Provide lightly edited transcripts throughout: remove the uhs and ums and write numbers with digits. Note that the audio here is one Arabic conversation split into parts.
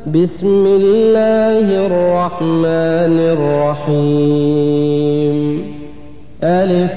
بسم الله الرحمن الرحيم. ألف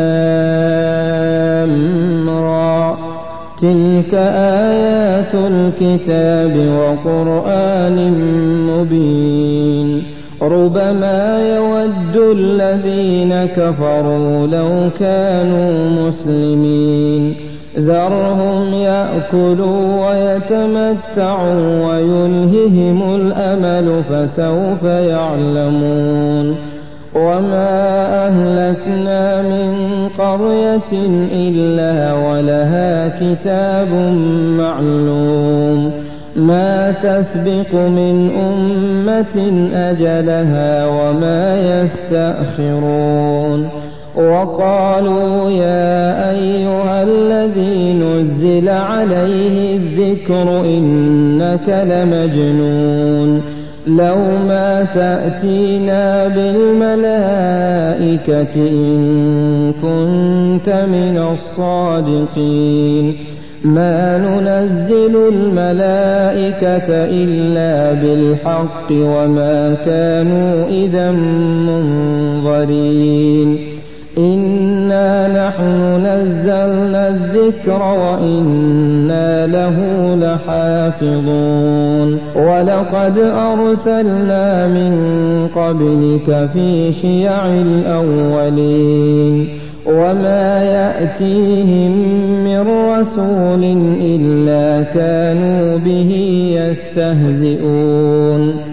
لام را. تلك آيات الكتاب وقرآن مبين. ربما يود الذين كفروا لو كانوا مسلمين. ذرهم يأكلوا ويتمتعوا ويلههم الأمل فسوف يعلمون. وما أهلكنا من قرية إلا ولها كتاب معلوم. ما تسبق من أمة أجلها وما يستأخرون. وقالوا يا أيها الذي نزل عليه الذكر إنك لمجنون. لو ما تأتينا بالملائكة إن كنت من الصادقين. ما ننزل الملائكة إلا بالحق وما كانوا إذا منظرين. إنا نحن نزلنا الذكر وإنا له لحافظون. ولقد أرسلنا من قبلك في شيع الأولين. وما يأتيهم من رسول إلا كانوا به يستهزئون.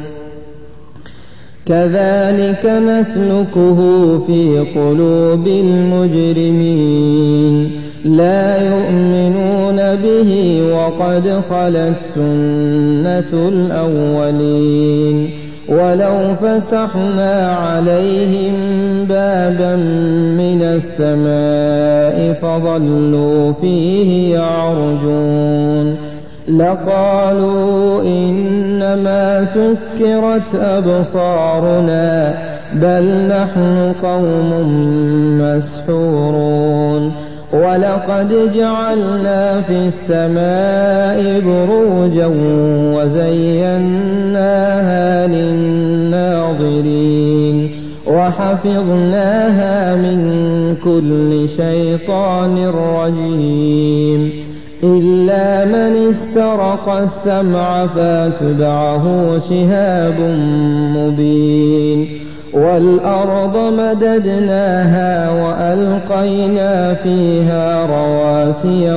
كذلك نسلكه في قلوب المجرمين. لا يؤمنون به وقد خلت سنة الأولين. ولو فتحنا عليهم بابا من السماء فظلوا فيه يعرجون لقالوا إنما سكرت أبصارنا بل نحن قوم مسحورون. ولقد جعلنا في السماء بروجا وزيناها للناظرين وحفظناها من كل شيطان رجيم. إلا من استرق السمع فاتبعه شهاب مبين. والأرض مددناها وألقينا فيها رواسي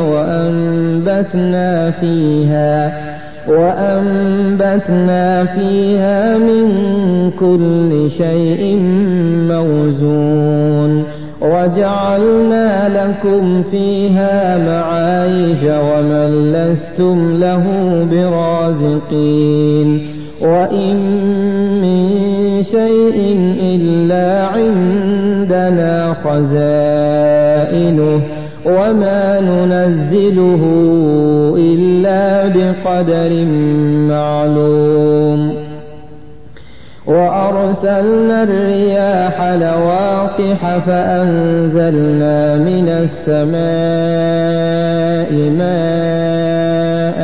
وأنبتنا فيها من كل شيء موزون. وجعلنا لكم فيها معايش ومن لستم له برازقين. وإن من شيء إلا عندنا خزائنه وما ننزله إلا بقدر معلوم. وأرسلنا الرياح لواقح فأنزلنا من السماء ماء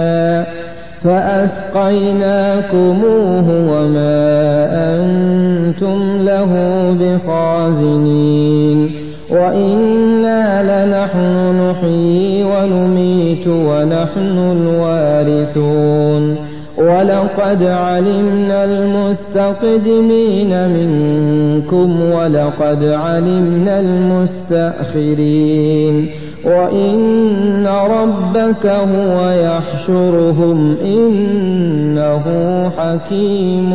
فأسقيناكموه وما أنتم له بخازنين. وإنا لنحن نحيي ونميت ونحن الوارثون. ولقد علمنا المستقدمين منكم ولقد علمنا المستأخرين. وإن ربك هو يحشرهم إنه حكيم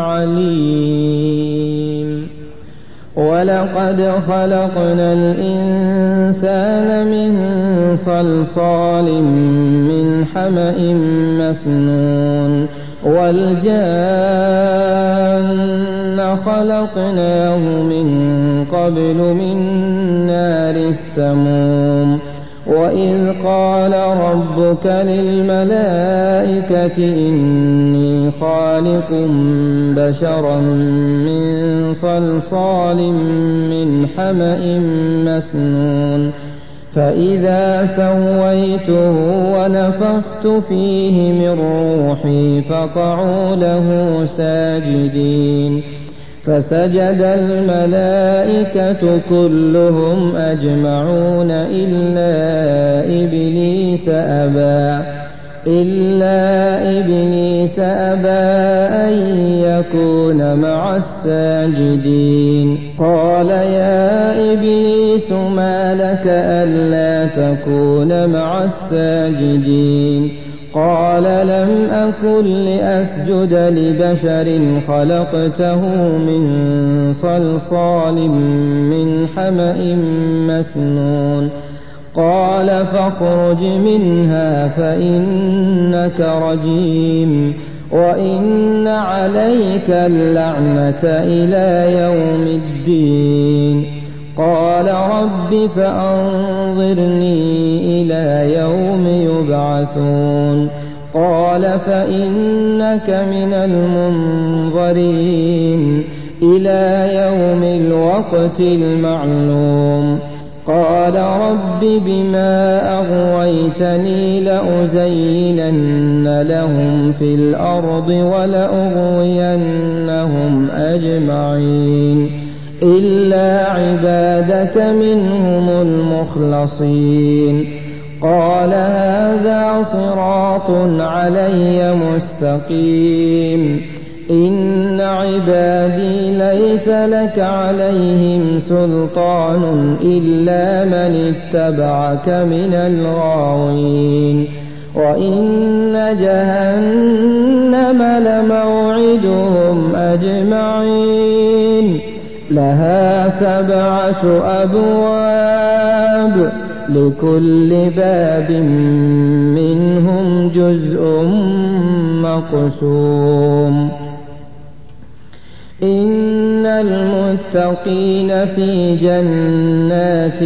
عليم. ولقد خلقنا الإنسان من صلصال من حمأ مسنون. والجان خلقناه من قبل من نار السموم. وإذ قال ربك للملائكة إني خالق بشرا من صلصال من حمأ مسنون فإذا سويته ونفخت فيه من روحي فقعوا له ساجدين فسجد الملائكة كلهم أجمعون إلا إبليس أبى أن يكون مع الساجدين قال يا إبليس ما لك ألا تكون مع الساجدين قال لم أكن لأسجد لبشر خلقته من صلصال من حمأ مسنون قال فاخرج منها فإنك رجيم وإن عليك اللعنة إلى يوم الدين قال رب فأنظرني إلى يوم يبعثون قال فإنك من المنظرين إلى يوم الوقت المعلوم قال رب بما أغويتني لأزينن لهم في الأرض ولأغوينهم أجمعين إلا عبادك منهم المخلصين قال هذا صراط علي مستقيم إن عبادي ليس لك عليهم سلطان إلا من اتبعك من الغاوين وإن جهنم لموعدهم أجمعين لها 7 أبواب لكل باب منهم جزء مقسوم إن المتقين في جنات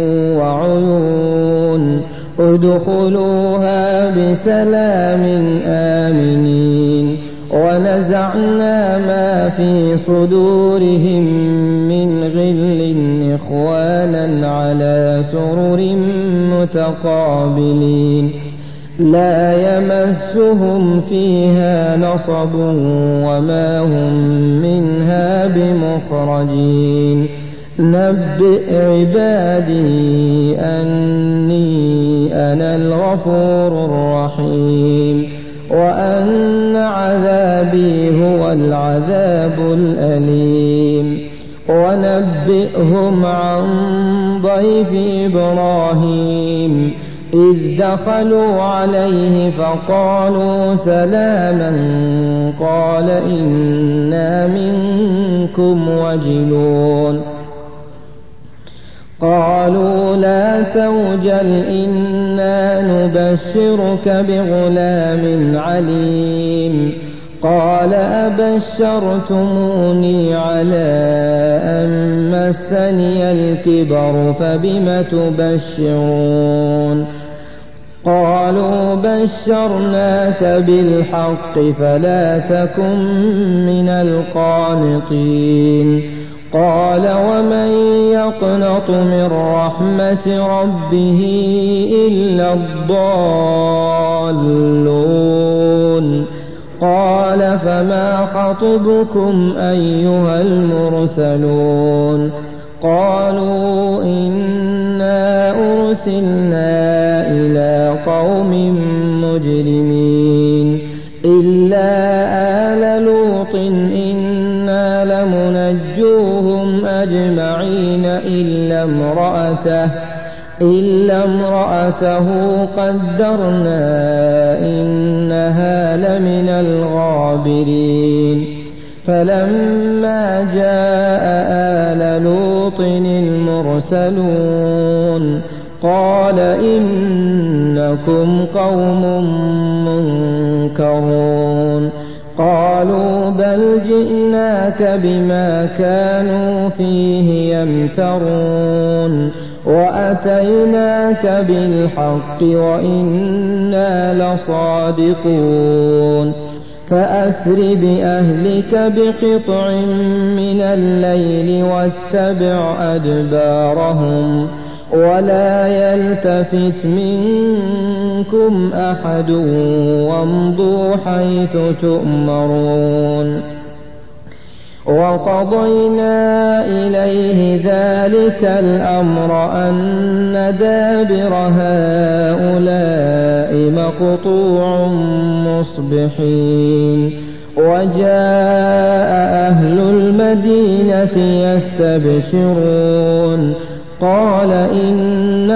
وعيون ادخلوها بسلام آمنين ونزعنا ما في صدورهم من غل إخوانا على سرر متقابلين لا يمسهم فيها نصب وما هم منها بمخرجين نبئ عبادي أني أنا الغفور الرحيم وأن عذابي هو العذاب الأليم ونبئهم عن ضيف إبراهيم إذ دخلوا عليه فقالوا سلاما قال إنا منكم وجلون قالوا لا توجل إنا نبشرك بغلام عليم قال أبشرتموني على أن مسني الكبر فبم تبشرون قالوا بشرناك بالحق فلا تكن من القانطين قال ومن يقنط من رحمة ربه إلا الضالون قال فما خطبكم أيها المرسلون قالوا إنا أرسلنا إلى قوم مجرمين إلا آل لوط إنا لمنجوهم أجمعين إلا امرأته قدرنا إنها لمن الغابرين فلما جاء آل لوط المرسلون قال إنكم قوم منكرون قالوا بل جئناك بما كانوا فيه يمترون وأتيناك بالحق وإنا لصادقون فأسر بأهلك بقطع من الليل واتبع أدبارهم ولا يلتفت منكم أحد وامضوا حيث تؤمرون وقضينا إليه ذلك الأمر أن دابر هؤلاء مقطوع مصبحين وجاء أهل المدينة يستبشرون قال إن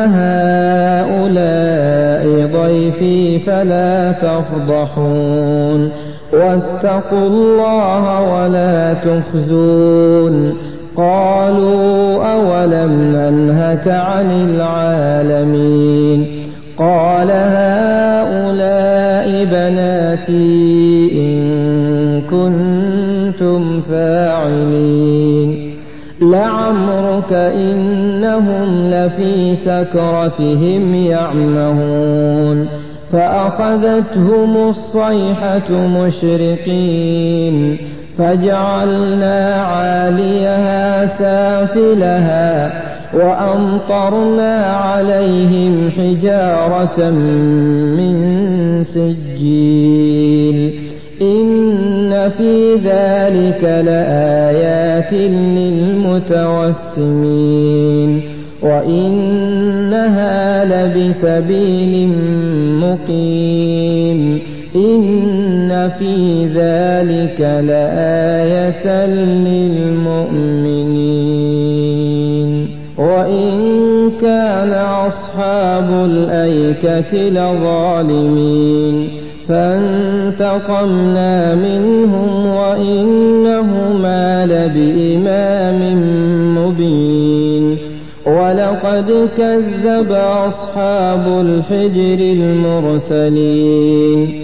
هؤلاء ضيفي فلا تفضحون واتقوا الله ولا تخزون قالوا أولم ننهك عن العالمين قال هؤلاء بناتي إن كنتم فاعلين لعمرك إنهم لفي سكرتهم يعمهون فأخذتهم الصيحة مشرقين فجعلنا عاليها سافلها وأمطرنا عليهم حجارة من سجيل إن في ذلك لآيات للمتوسمين وإنها لبسبيل مقيم إن في ذلك لآية للمؤمنين وإن كان أصحاب الأيكة لظالمين فانتقمنا منهم وإنهما لبإمام مبين ولقد كذب أصحاب الحجر المرسلين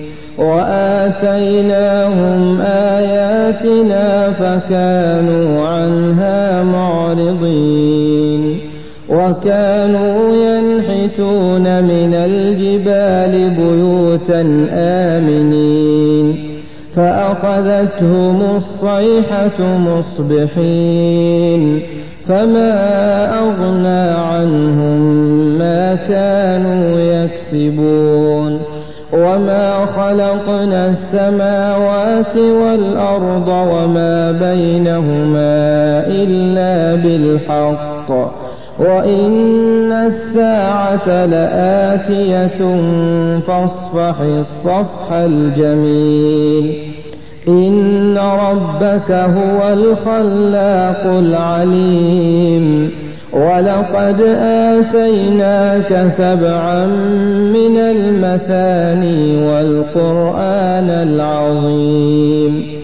وآتيناهم آياتنا فكانوا عنها معرضين وكانوا ينحتون من الجبال بيوتا آمنين فأخذتهم الصيحة مصبحين فما أغنى عنهم ما كانوا يكسبون وما خلقنا السماوات والأرض وما بينهما إلا بالحق وإن الساعة لآتية فاصفح الصفح الجميل إن ربك هو الخلاق العليم ولقد آتيناك 7 من المثاني والقرآن العظيم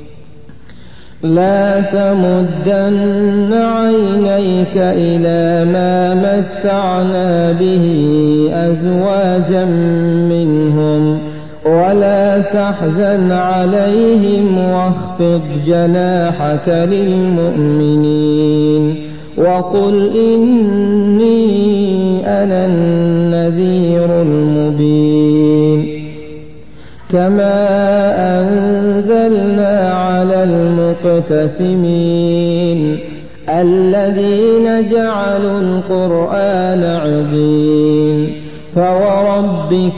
لا تمدن عينيك إلى ما متعنا به أزواجا منهم ولا تحزن عليهم واخفض جناحك للمؤمنين وقل إني أنا النذير المبين كما أنزلنا على المقتسمين الذين جعلوا القرآن عضين فوربك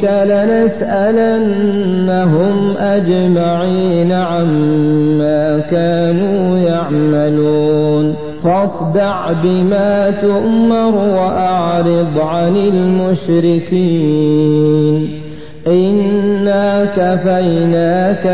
لنسألنهم أجمعين عما كانوا يعملون فاصدع بما تؤمر وأعرض عن المشركين إنا كفيناك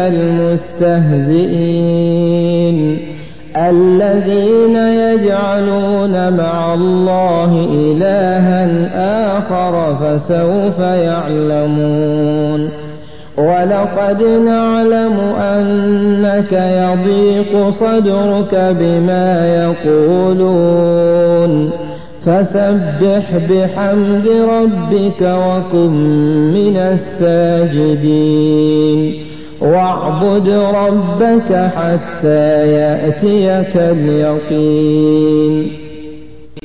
المستهزئين الذين يجعلون مع الله إلها آخر فسوف يعلمون ولقد نعلم أنك يضيق صدرك بما يقولون فسبح بحمد ربك وكن من الساجدين واعبد ربك حتى يأتيك اليقين